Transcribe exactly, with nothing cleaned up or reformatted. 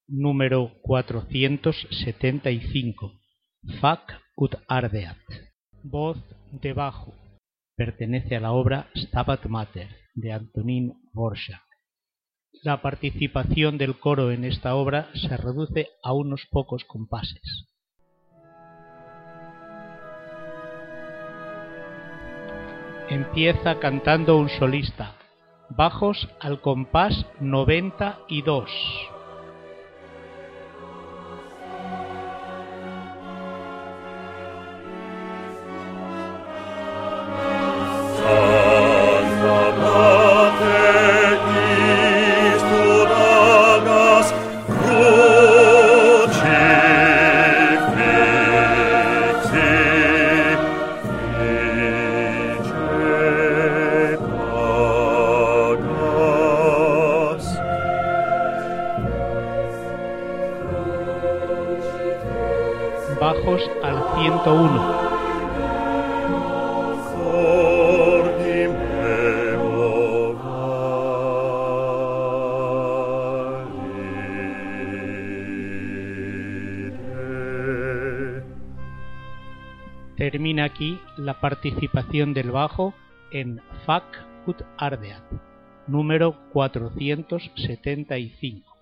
número cuatrocientos setenta y cinco. Fac ut ardeat. Voz de bajo. Pertenece a la obra Stabat Mater de Antonín Dvořák. La participación del coro en esta obra se reduce a unos pocos compases. Empieza cantando un solista, bajos al compás noventa y dos. Bajos al ciento uno. Termina aquí la participación del bajo en Fac ut ardeat, número cuatrocientos setenta y cinco.